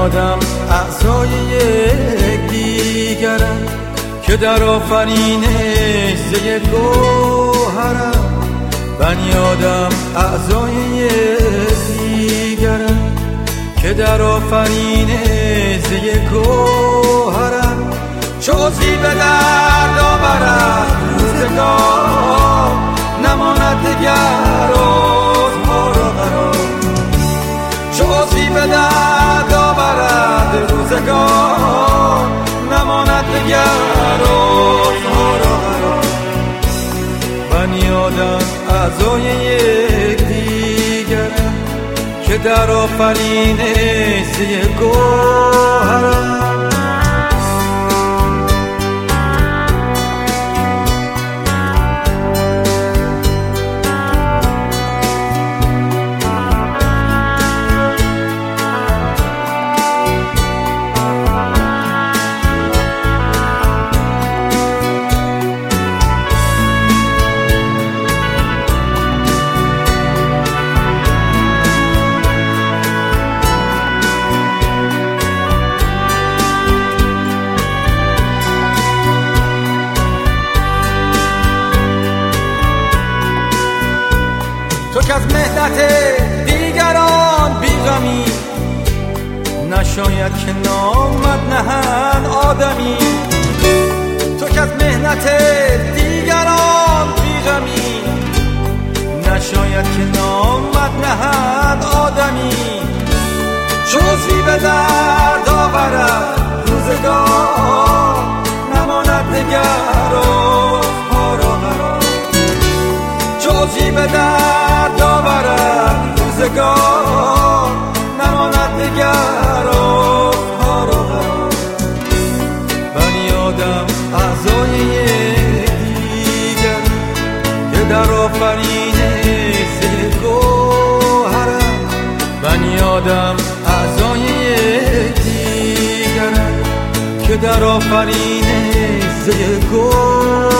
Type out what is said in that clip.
آدم اعضای یکدیگرند که در آفرینش ز یک گوهرند. بنی آدم اعضای یکدیگرند که در آفرینش ز یک گوهرند. چوزی به درد آورد روزگار، نماند دگر روزها را قرار. چوزی به درد آورد روزگار، نماند دگر روزها را قرار. بنی آدم اعضای یکدیگرند که در آفرینش ز یک گوهرند. تو که از مهنت دیگران بیغمی، نشاید که نامت نهند آدمی. تو که از مهنت دیگران بیغمی، نشاید که نامت نهند آدمی. چوزی به درد آورد روزگار، نماند دگر روزها را قرار. چوزی به درد آورد روزگار، نماند دگر روزها را قرار. بنی آدم اعضای یکدیگر که در آفرینش ز یک گوهرند. بنی آدم اعضای یکدیگر که در آفرینش ز یک گوهرند.